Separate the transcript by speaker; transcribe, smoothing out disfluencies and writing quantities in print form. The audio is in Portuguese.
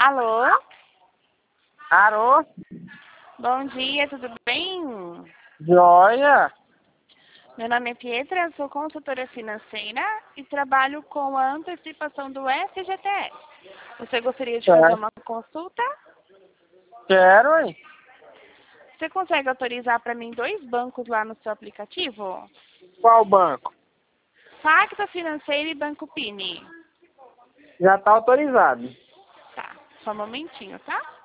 Speaker 1: Alô?
Speaker 2: Alô?
Speaker 1: Bom dia, tudo bem?
Speaker 2: Joia?
Speaker 1: Meu nome é Pietra, eu sou consultora financeira e trabalho com a antecipação do FGTS. Você gostaria de fazer
Speaker 2: Certo.
Speaker 1: uma consulta?
Speaker 2: Quero, hein?
Speaker 1: Você consegue autorizar para mim 2 bancos lá no seu aplicativo?
Speaker 2: Qual banco?
Speaker 1: Facta Financeira e Banco Pini.
Speaker 2: Já tá autorizado.
Speaker 1: Tá, só um momentinho, tá?